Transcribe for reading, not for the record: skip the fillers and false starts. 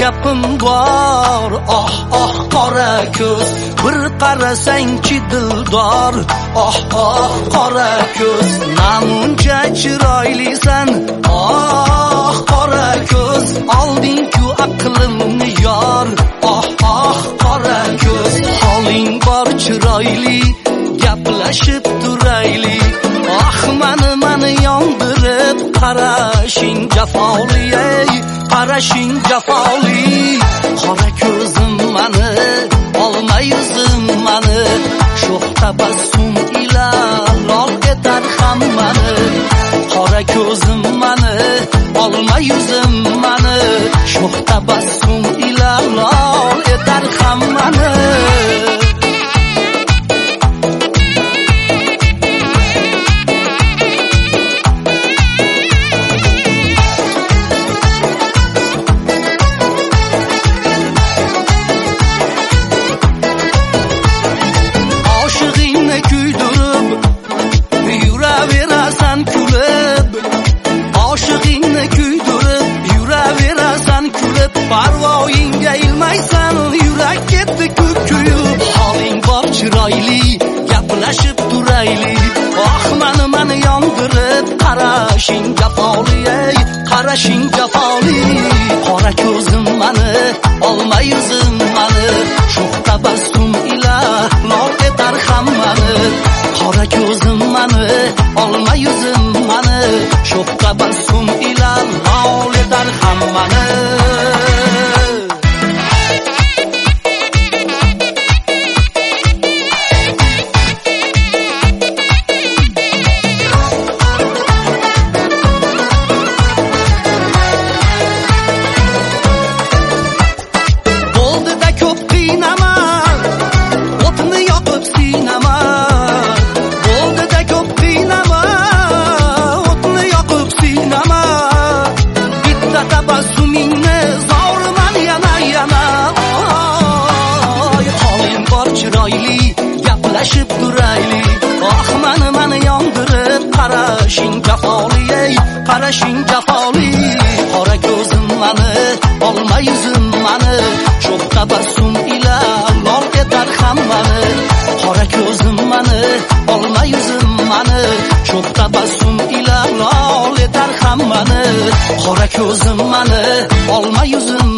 gapim bor. Oh oh qora ko'z, bir qarasangchi dildor. Oh oh qora ko'z, namuncha chiroylisan. Oh qora ko'z, olding-ku aqlimni yor. Oh oh qora ko'z, holing bor chiroyli, gaplashib turaylik. Ah mani yondirib qarashing jafoli, ey qarashing jafoli. Qora ko'zim mani, olma yuzim mani, sho'x tabassum ila lol etar hammani. Qora ko'zim mani, olma yuzim mani, sho'x tabassum ila lol etar hammani. Parvoyingga ilmaysan, yurak ketdi kuyib. Holing bor chiroyli, gaplashib turaylik. Oh mani yondirib qarashing jafoli, ey qarashing jafoli. Qora ko'zim mani, olma yuzim mani, sho'x tabassum ila lol etar hammani. Qora ko'zim mani, olma yuzim mani, sho'x tabassum ila lol etar hammani. Gaplashib turaylik. Oh mani yondirib qarashing jafoli, ey qarashing jafoli. Qora ko'zim mani, olma yuzim mani, sho'x tabassum ila lol etar hammani. Qora ko'zim mani, olma yuzim mani, sho'x tabassum ila lol etar hammani. Qora ko'zim mani, olma yuzim